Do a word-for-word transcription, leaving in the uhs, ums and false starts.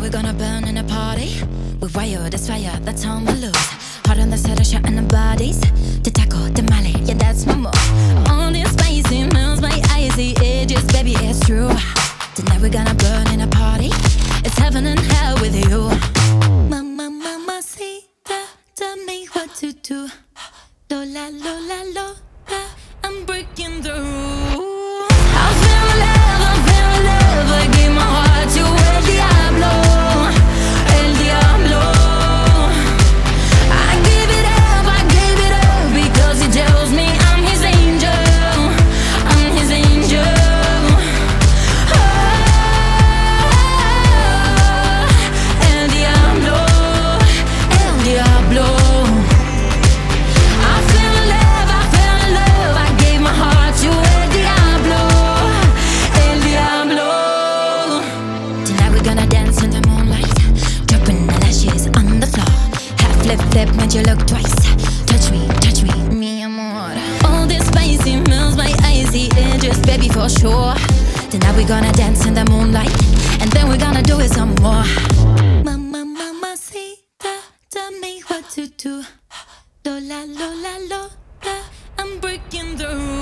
we're gonna burn in a party. We wired this fire, that's on my loose. Hard on the set of shot in the bodies. To tackle the Mali, yeah, that's my move. All this spicy melts my icy edges, baby, it's true. Tonight we're gonna burn in a party. It's heaven and hell with you. Mama, mama, see, tell me what to do. Lola, Lola, Lola, I'm breaking the rules. I feel love, I feel love. I give my heart to El Diablo, El Diablo. I give it up, I give it up because he tells me I'm his angel, I'm his angel. Oh, El Diablo, El Diablo. I feel love, I feel love. I gave my heart to El Diablo, El Diablo. Tonight we're gonna dance in the moonlight, dropping the lashes on the floor. Half flip flip, made you look twice. Touch me, touch me, mi amor. All this spicy melts my icy edges, baby, for sure. Tonight we're gonna dance in the moonlight, and then we're gonna do it some more. Mama, mama, see, tell me what to do. Lola, Lola, Lola, I'm breaking the rules.